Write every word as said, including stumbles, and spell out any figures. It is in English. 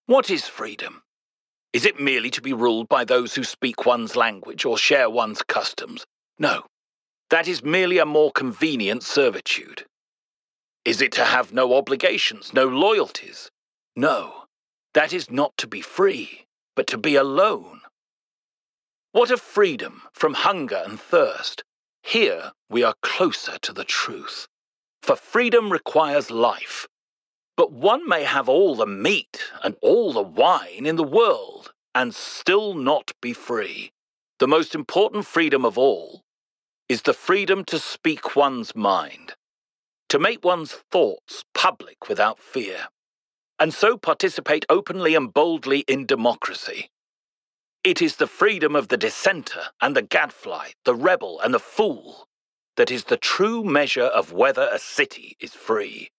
What is freedom? Is it merely to be ruled by those who speak one's language or share one's customs? No, that is merely a more convenient servitude. Is it to have no obligations, no loyalties? No, that is not to be free, but to be alone. What of freedom from hunger and thirst? Here we are closer to the truth. For freedom requires life. But one may have all the meat and all the wine in the world and still not be free. The most important freedom of all is the freedom to speak one's mind, to make one's thoughts public without fear, and so participate openly and boldly in democracy. It is the freedom of the dissenter and the gadfly, the rebel and the fool, that is the true measure of whether a city is free.